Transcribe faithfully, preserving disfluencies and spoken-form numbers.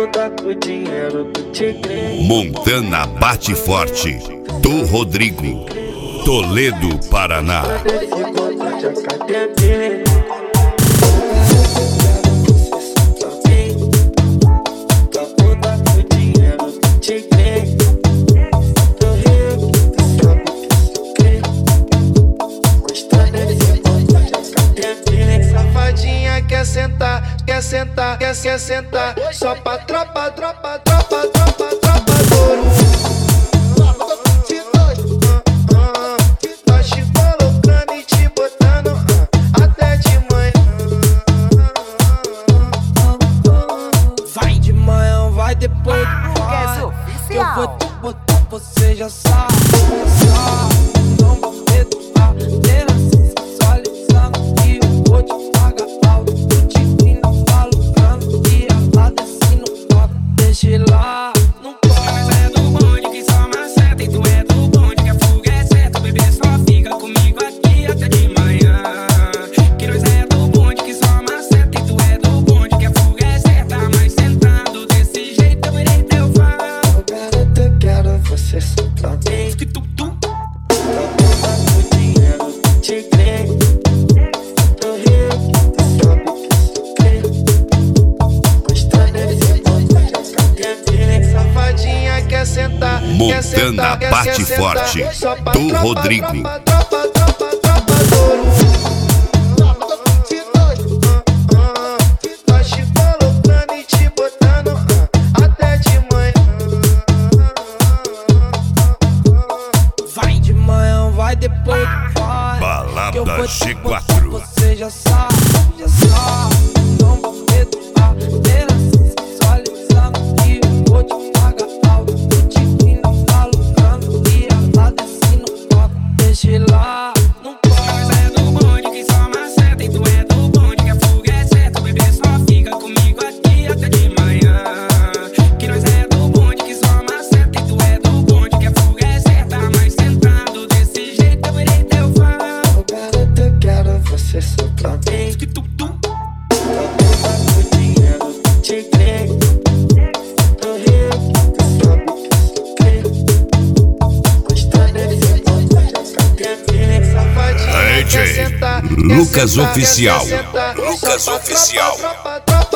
puta com dinheiro do tigre. Montana bate forte, do Rodrigo, Toledo, Paraná. Safadinha quer sentar, quer sentar, quer, quer sentar. Só pra tropa, tropa, tropa, tropa, tropa douro. Tô te colocando e te botando até de manhã. Vai de manhã, vai depois. Vai. Eu vou te botar, você já sabe, já sabe. Não vou medo, maneira sensualizando. E eu vou te pagar alto. Eu te vi na falando e ela desce no copo. Deixa lá, não pode. Nós é do bonde que só maceta. E tu é do bonde que a fuga é certa. O bebê só fica comigo aqui até de manhã. Que nós é do bonde que só maceta. E tu é do bonde que a fuga é certa. Mas sentado desse jeito eu irei teu fã. Eu garanto, eu quero você só pra mim. Que tu, tu. Safadinha quer sentar, quer sentar, Montana quer, bate quer sentar. forte, Só pra do tropa, Rodrigo. tropa, tropa, tropa, tropa douro. Tô te colocando e te botando até de manhã. Vai de manhã, vai depois. Vai. Balada Que eu vou te G botar, quatro. você já sabe, já sabe. Não vou medo, maneira sensualizando. E eu vou te pagar alto. Eu te vi na falando e ela desce no copo. Deixa lá, não pode. Nós é do bonde que só maceta. E tu é do bonde que a fuga é certa. O bebê só fica comigo aqui até de manhã. Que nós é do bonde que só maceta. E tu é do bonde que a fuga é certa. Mas sentado desse jeito eu irei teu fã. Eu garanto, eu quero você só pra mim. Que tu, tu. D J Lucas Oficial. Lucas Oficial. Tropa, tropa, tropa,